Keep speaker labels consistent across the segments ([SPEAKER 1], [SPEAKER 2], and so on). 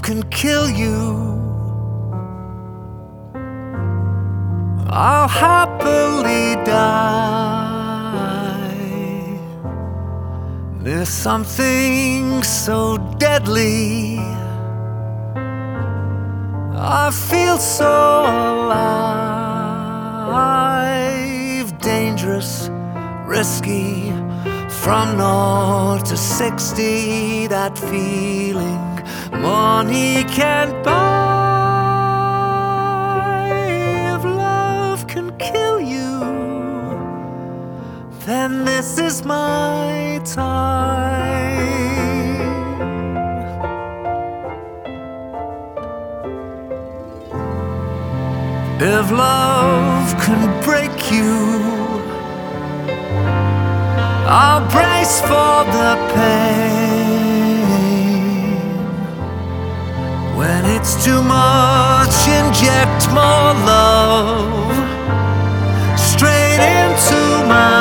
[SPEAKER 1] can kill you, I'll happily die. There's something so deadly, I feel so alive. Dangerous, risky, from 0 to 60, that feeling money can't buy. If love can kill you, then this is my time. If love can break you, I'll brace for the pain. When it's too much, inject more love straight into my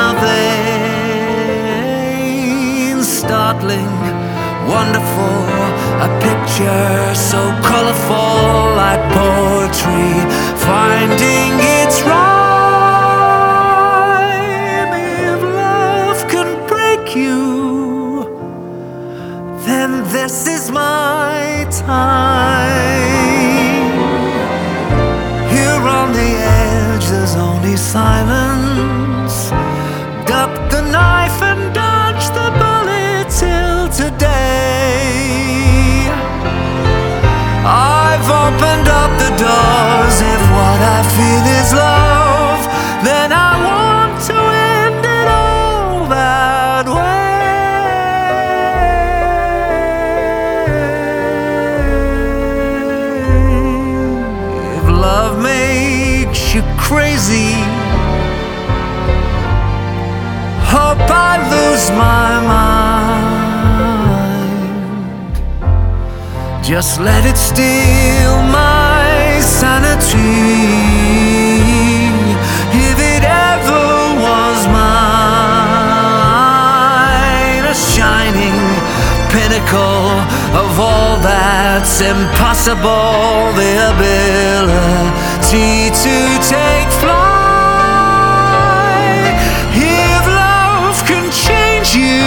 [SPEAKER 1] veins. Startling, wonderful, a picture so colorful, like poetry finding its rhyme. If love can break you, then this is my time. Here on the edge, there's only silence. Duck the knife and dodge the bullet till today. I've opened up the doors. If what I feel is love, then I want to end it all that way. If love makes you crazy, hope I lose my mind. Just let it steal my sanity. If it ever was mine, a shining pinnacle of all that's impossible, the ability to take flight. If love can change you,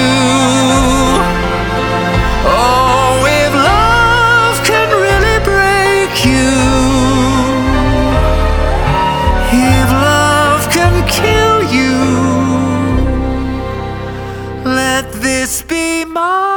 [SPEAKER 1] kill you, let this be my